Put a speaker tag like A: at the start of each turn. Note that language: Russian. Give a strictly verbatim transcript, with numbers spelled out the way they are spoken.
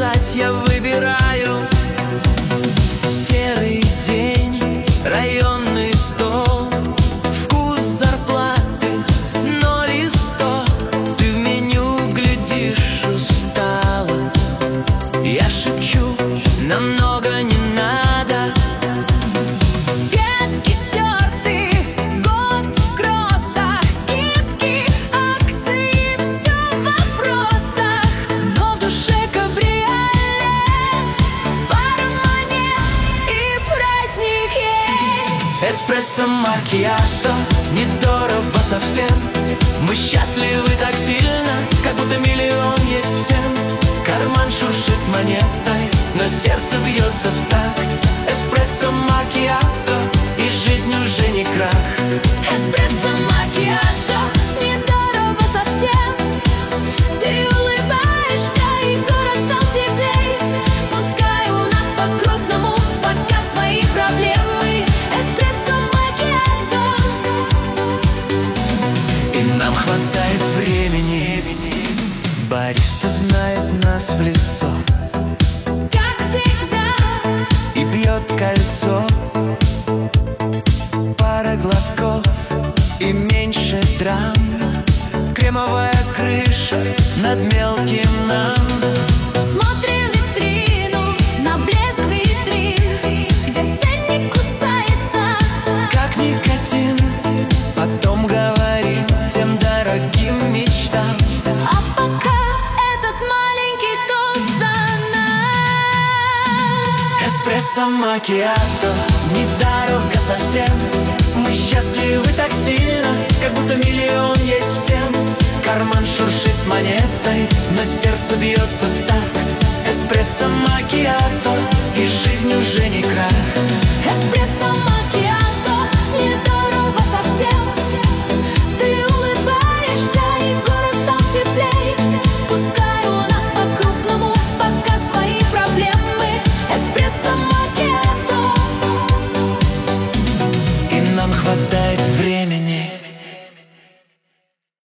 A: сказать я выбираю. Серый день, районный стол, вкус зарплаты ноль и сто. Ты в меню глядишь устало, я шепчу, нам много не надо. Ветки стерты, год в кроссах, скидки, акции, все в вопросах. Но в душе кабриолет, пара монет и праздник есть. Эспрессо макиато, недорого совсем. Мы счастливы так сильно, как будто миллион есть всем. Карман шуршит монетой, но сердце бьется в такт. Эспрессо макиато, и жизнь уже не крах. Эспрессо макиато, недорого совсем. Ты улыбаешься, и город стал теплей. Пускай у нас по-крупному пока свои проблемы. Эспрессо макиато, и нам хватает времени. Бариста знает нас в лицо,
B: как всегда,
A: и бьет кольцо. Пара глотков и меньше драм. Кремовая крыша над мелким нам.
B: смотрим в витрину, на блеск витрин, где ценник кусается,
A: Как никотин, потом говорим тем дорогим мечтам.
B: а пока этот маленький тост за нас.
A: Эспрессо макиато, недорого совсем. Мы счастливы так сильно, как будто миллион есть всем. Карман шуршит монетой, но сердце бьется в такт. Эспрессо макиато, и жизнь уже не крах.
B: Эспрессо макиато.